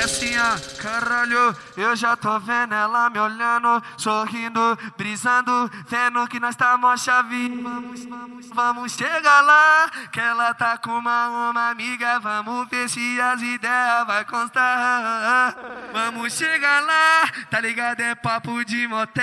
assim, ó, caralho, eu já tô vendo ela me olhando, sorrindo, brisando, vendo que nós tá mó chave. Vamos chegar lá, que ela tá com uma amiga, vamos ver se as ideias vai constar. Vamos chegar lá, tá ligado? É papo de motel.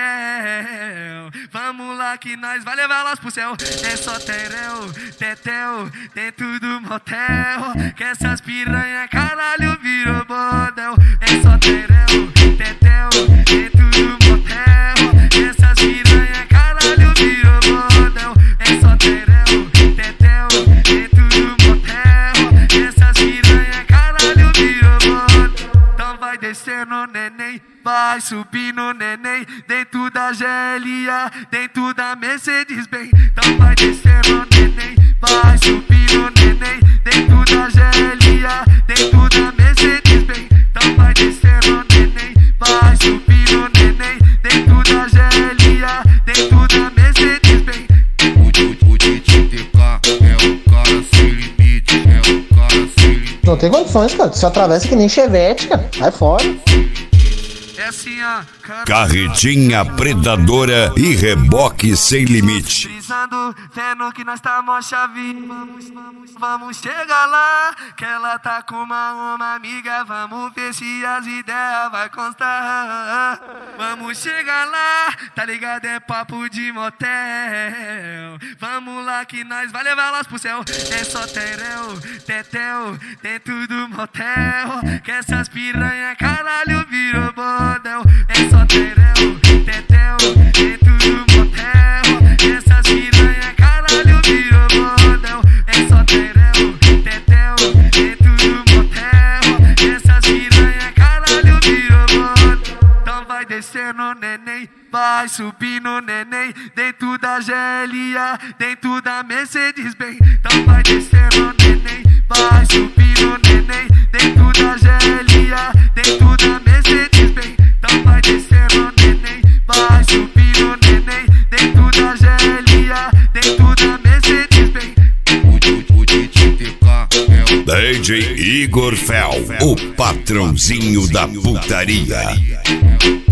Vamos lá que nós vai levar elas pro céu. É só tereu, tetel, dentro do motel. Que essas piranha, caralho, virou bordel. É só tereu, tetel, dentro do motel. Que essas piranha, caralho, virou bordel. É só tereu, tetel, dentro do motel. Que essas piranha, caralho, virou bordel. Então vai descendo, neném, vai subindo, neném, dentro da GLA, dentro da Mercedes-Benz. Então vai descendo, neném, vai subindo, neném, dentro da GLA, dentro da Mercedes-Benz. Então vai descendo, neném, vai subindo, neném, dentro da GLA, dentro da Mercedes-Benz. O DJTK é o cara sem limite, é o cara sem limite. Não tem condições, cara. Você atravessa que nem chevette, cara. Vai fora. É assim, ó, Carretinha predadora e reboque sem limite. brisando, vendo que nós tá mó chave. Vamos chegar lá, que ela tá com uma amiga, vamos ver se as ideias vai constar. Vamos chegar lá, tá ligado? É papo de motel. Vamos lá que nós vai levar elas pro céu. É só tereu, tetel, dentro do motel. Que essas piranha, caralho, virou bordel. É só tereu, tetel, dentro do motel. Que essas piranha, caralho, virou bordel. É só tereu, tetel, dentro do motel. Que essas piranha, caralho, virou bordel. Então vai descendo, neném, vai subindo, neném, dentro da GLA, dentro da Mercedes-Benz. Então vai descendo, neném, vai subindo, neném, dentro da GLA, dentro da Mercedes-Benz. Então vai descendo, neném, vai subindo, neném, dentro da GLA, dentro da Mercedes-Benz. O DJTK é o DJ Igor Fel, o patrãozinho da putaria.